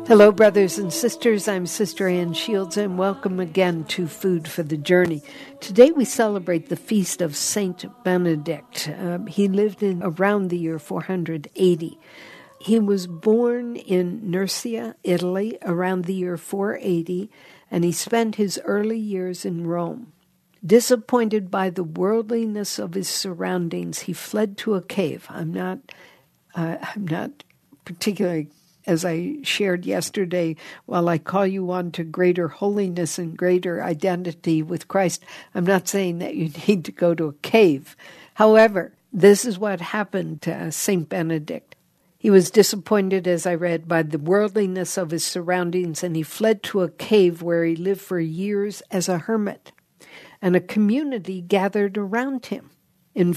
Hello, brothers and sisters. I'm Sister Ann Shields, and welcome again to Food for the Journey. Today we celebrate the feast of Saint Benedict. He lived in around the year 480. He was born in Nursia, Italy, around the year 480, and he spent his early years in Rome. Disappointed by the worldliness of his surroundings, he fled to a cave. I'm not particularly, as I shared yesterday, while I call you on to greater holiness and greater identity with Christ, I'm not saying that you need to go to a cave. However, this is what happened to St. Benedict. He was disappointed, as I read, by the worldliness of his surroundings, and he fled to a cave where he lived for years as a hermit. And a community gathered around him. In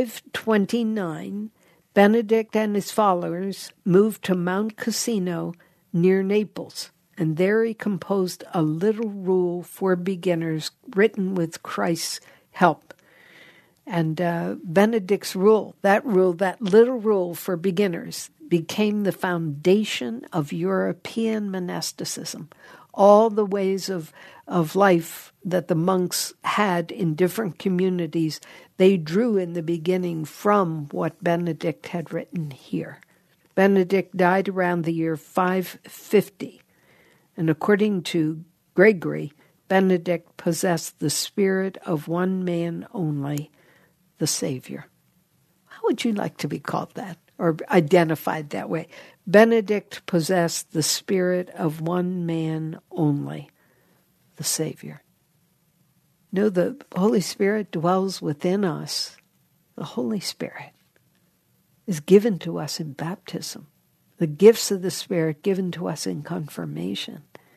529, Benedict and his followers moved to Mount Cassino near Naples, and there he composed a little rule for beginners written with Christ's help. And Benedict's rule, that little rule for beginners, became the foundation of European monasticism. All the ways of life that the monks had in different communities, they drew in the beginning from what Benedict had written here. Benedict died around the year 550, and according to Gregory, Benedict possessed the spirit of one man only, the Savior. How would you like to be called that or identified that way? Benedict possessed the spirit of one man only, the Savior. No, the Holy Spirit dwells within us. The Holy Spirit is given to us in baptism. The gifts of the Spirit given to us in confirmation.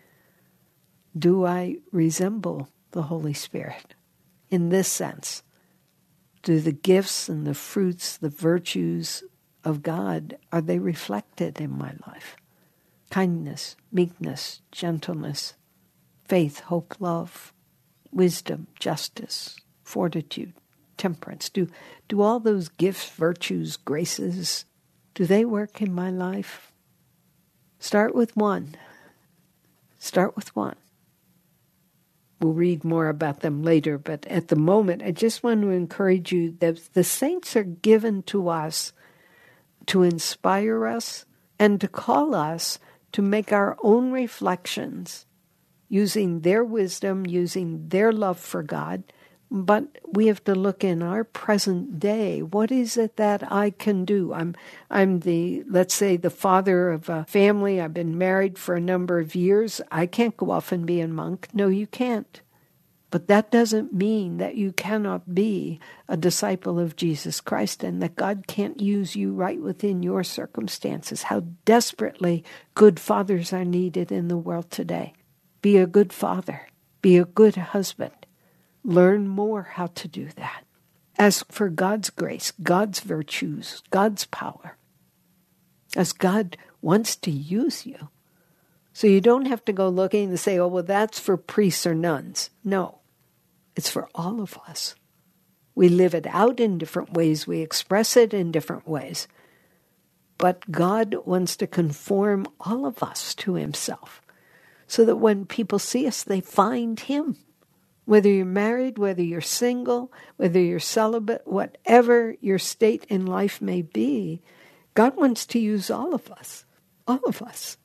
Do I resemble the Holy Spirit in this sense? Do the gifts and the fruits, the virtues of God, are they reflected in my life? Kindness, meekness, gentleness, faith, hope, love, wisdom, justice, fortitude, temperance. Do all those gifts, virtues, graces, do they work in my life? Start with one. Start with one. We'll read more about them later, but at the moment, I just want to encourage you that the saints are given to us to inspire us and to call us to make our own reflections using their wisdom, using their love for God. But we have to look in our present day. What is it that I can do? I'm the, let's say, the father of a family. I've been married for a number of years. I can't go off and be a monk. No, you can't. But that doesn't mean that you cannot be a disciple of Jesus Christ and that God can't use you right within your circumstances. How desperately good fathers are needed in the world today. Be a good father. Be a good husband. Learn more how to do that. Ask for God's grace, God's virtues, God's power, as God wants to use you. So you don't have to go looking and say, oh, well, that's for priests or nuns. No, it's for all of us. We live it out in different ways. We express it in different ways. But God wants to conform all of us to himself so that when people see us, they find him. Whether you're married, whether you're single, whether you're celibate, whatever your state in life may be, God wants to use all of us. All of us.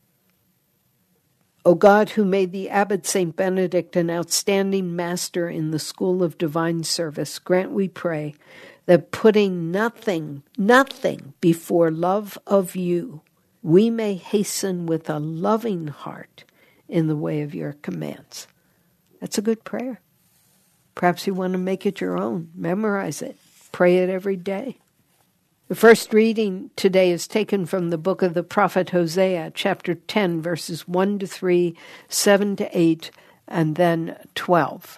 O God, who made the abbot St. Benedict an outstanding master in the school of divine service, grant, we pray, that putting nothing before love of you, we may hasten with a loving heart in the way of your commands. That's a good prayer. Perhaps you want to make it your own. Memorize it. Pray it every day. The first reading today is taken from the book of the prophet Hosea, chapter 10, verses 1-3, 7-8, and then 12.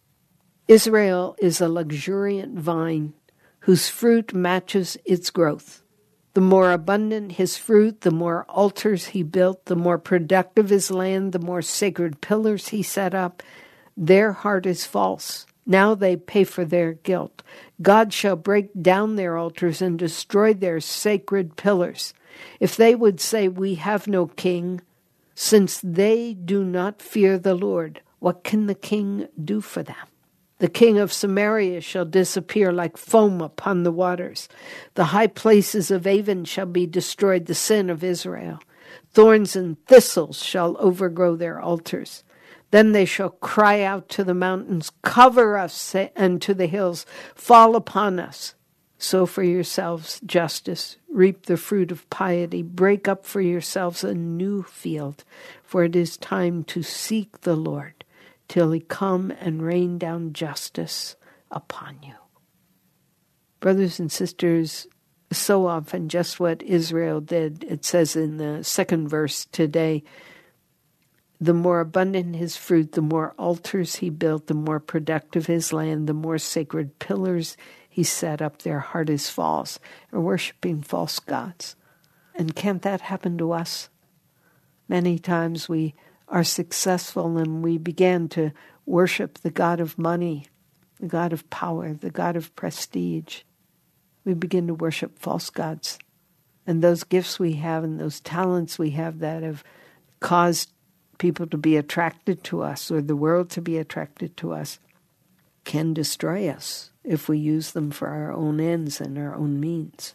Israel is a luxuriant vine whose fruit matches its growth. The more abundant his fruit, the more altars he built, the more productive his land, the more sacred pillars he set up. Their heart is false. Now they pay for their guilt. God shall break down their altars and destroy their sacred pillars. If they would say, we have no king, Since they do not fear the Lord, what can the king do for them? The king of Samaria shall disappear like foam upon the waters. The high places of Avon shall be destroyed, the sin of Israel. Thorns and thistles shall overgrow their altars. Then they shall cry out to the mountains, cover us, and to the hills, fall upon us. Sow for yourselves justice, reap the fruit of piety, break up for yourselves a new field, for it is time to seek the Lord till he come and rain down justice upon you. Brothers and sisters, so often just what Israel did. It says in the second verse today, the more abundant his fruit, the more altars he built, the more productive his land, the more sacred pillars he set up. Their heart is false, or worshiping false gods. And can't that happen to us? Many times we are successful and we began to worship the God of money, the God of power, the God of prestige. We begin to worship false gods. And those gifts we have and those talents we have that have caused people to be attracted to us or the world to be attracted to us can destroy us if we use them for our own ends and our own means.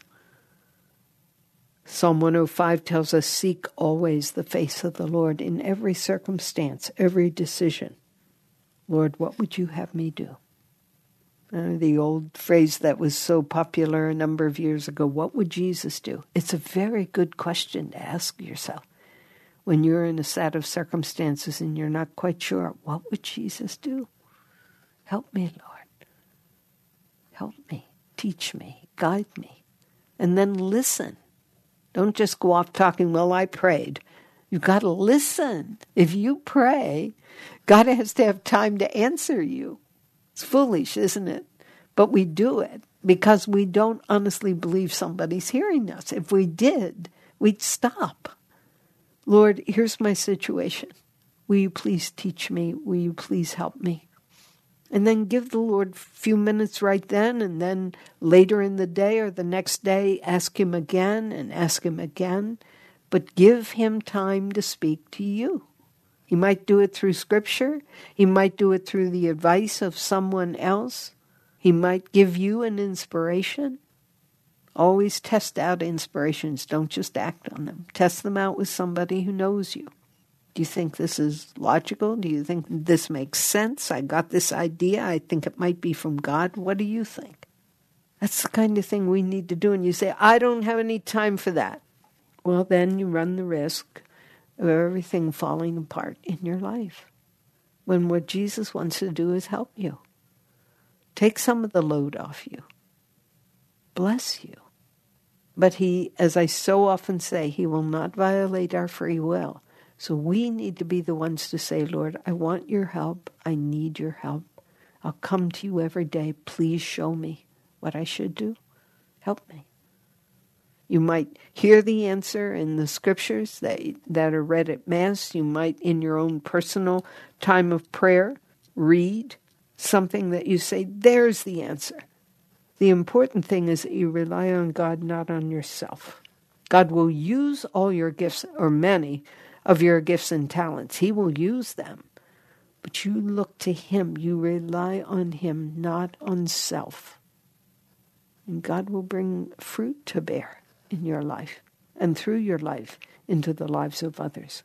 Psalm 105 tells us, seek always the face of the Lord in every circumstance, every decision. Lord, what would you have me do? The old phrase that was so popular a number of years ago, what would Jesus do? It's a very good question to ask yourself. When you're in a set of circumstances and you're not quite sure, what would Jesus do? Help me, Lord. Help me, teach me, guide me. And then listen. Don't just go off talking, well, I prayed. You've got to listen. If you pray, God has to have time to answer you. It's foolish, isn't it? But we do it because we don't honestly believe somebody's hearing us. If we did, we'd stop. Lord, here's my situation. Will you please teach me? Will you please help me? And then give the Lord a few minutes right then, and then later in the day or the next day, ask him again and ask him again. But give him time to speak to you. He might do it through Scripture. He might do it through the advice of someone else. He might give you an inspiration. Always test out inspirations. Don't just act on them. Test them out with somebody who knows you. Do you think this is logical? Do you think this makes sense? I got this idea. I think it might be from God. What do you think? That's the kind of thing we need to do. And you say, I don't have any time for that. Well, then you run the risk of everything falling apart in your life. When what Jesus wants to do is help you. Take some of the load off you. Bless you. But he, as I so often say, he will not violate our free will. So we need to be the ones to say, Lord, I want your help. I need your help. I'll come to you every day. Please show me what I should do. Help me. You might hear the answer in the scriptures that are read at Mass. You might, in your own personal time of prayer, read something that you say, there's the answer. The important thing is that you rely on God, not on yourself. God will use all your gifts, or many of your gifts and talents. He will use them. But you look to him. You rely on him, not on self. And God will bring fruit to bear in your life and through your life into the lives of others.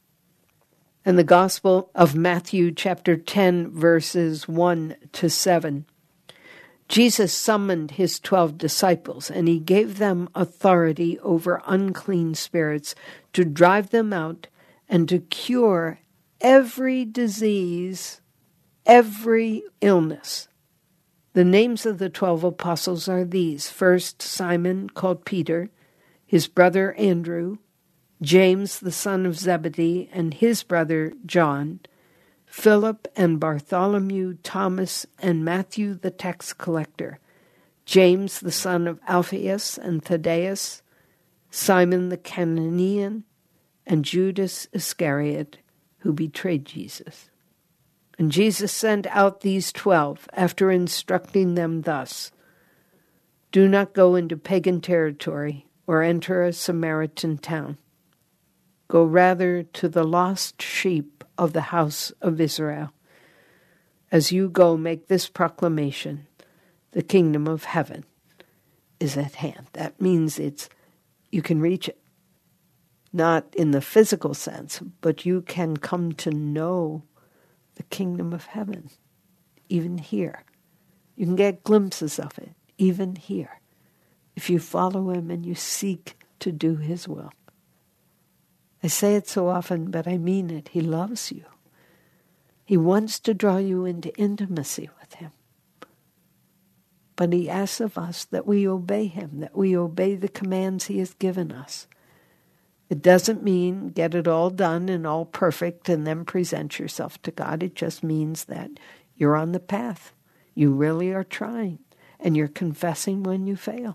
And the Gospel of Matthew chapter 10, verses 1 to 7. Jesus summoned his 12 disciples, and he gave them authority over unclean spirits to drive them out and to cure every disease, every illness. The names of the 12 apostles are these. First, Simon, called Peter, his brother Andrew, James, the son of Zebedee, and his brother John, Philip and Bartholomew, Thomas and Matthew the tax collector, James the son of Alphaeus and Thaddeus, Simon the Cananean, and Judas Iscariot, who betrayed Jesus. And Jesus sent out these 12, after instructing them thus, do not go into pagan territory or enter a Samaritan town. Go rather to the lost sheep of the house of Israel. As you go, make this proclamation: the kingdom of heaven is at hand. That means you can reach it. Not in the physical sense, but you can come to know the kingdom of heaven, even here. You can get glimpses of it, even here, if you follow him and you seek to do his will. I say it so often, but I mean it. He loves you. He wants to draw you into intimacy with him. But he asks of us that we obey him, that we obey the commands he has given us. It doesn't mean get it all done and all perfect and then present yourself to God. It just means that you're on the path. You really are trying, and you're confessing when you fail.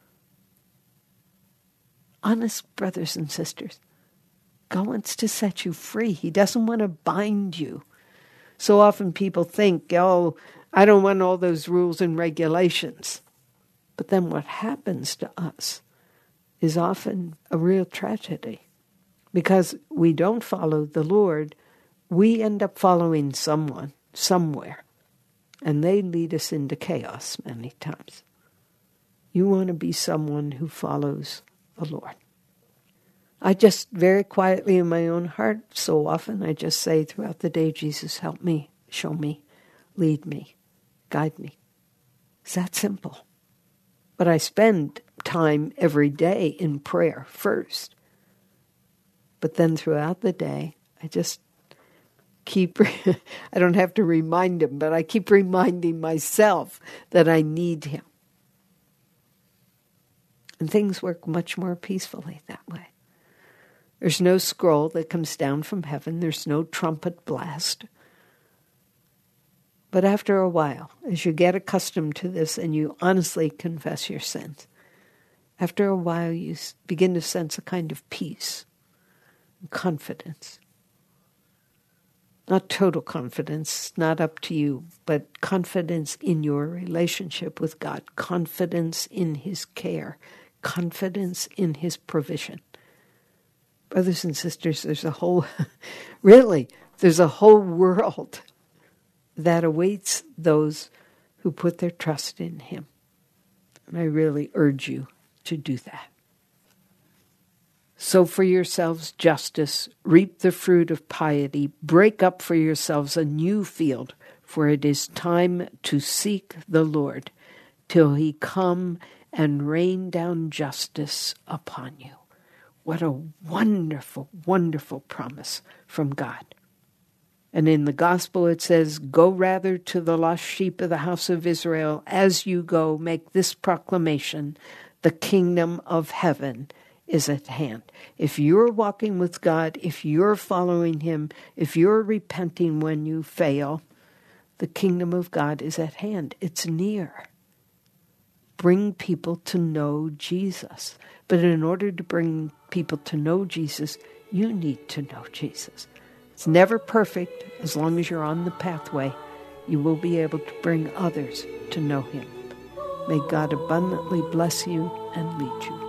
Honest brothers and sisters, God wants to set you free. He doesn't want to bind you. So often people think, oh, I don't want all those rules and regulations. But then what happens to us is often a real tragedy. Because we don't follow the Lord, we end up following someone, somewhere. And they lead us into chaos many times. You want to be someone who follows the Lord. I just very quietly in my own heart, so often I just say throughout the day, Jesus, help me, show me, lead me, guide me. It's that simple. But I spend time every day in prayer first. But then throughout the day, I just keep, I don't have to remind him, but I keep reminding myself that I need him. And things work much more peacefully that way. There's no scroll that comes down from heaven. There's no trumpet blast. But after a while, as you get accustomed to this and you honestly confess your sins, after a while you begin to sense a kind of peace and confidence. Not total confidence, not up to you, but confidence in your relationship with God, confidence in his care, confidence in his provision. Brothers and sisters, there's a whole world that awaits those who put their trust in him. And I really urge you to do that. Sow for yourselves justice, reap the fruit of piety, break up for yourselves a new field, for it is time to seek the Lord till he come and rain down justice upon you. What a wonderful, wonderful promise from God. And in the gospel it says, go rather to the lost sheep of the house of Israel. As you go, make this proclamation, the kingdom of heaven is at hand. If you're walking with God, if you're following him, if you're repenting when you fail, the kingdom of God is at hand. It's near. Bring people to know Jesus. But in order to bring people to know Jesus, you need to know Jesus. It's never perfect. As long as you're on the pathway, you will be able to bring others to know him. May God abundantly bless you and lead you.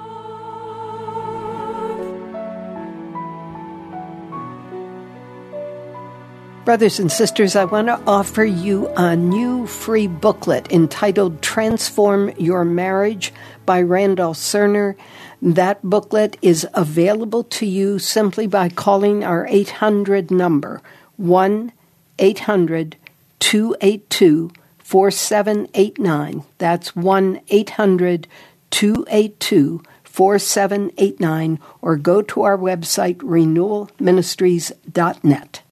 Brothers and sisters, I want to offer you a new free booklet entitled Transform Your Marriage by Randall Cerner. That booklet is available to you simply by calling our 800 number, 1-800-282-4789. That's 1-800-282-4789, or go to our website, renewalministries.net.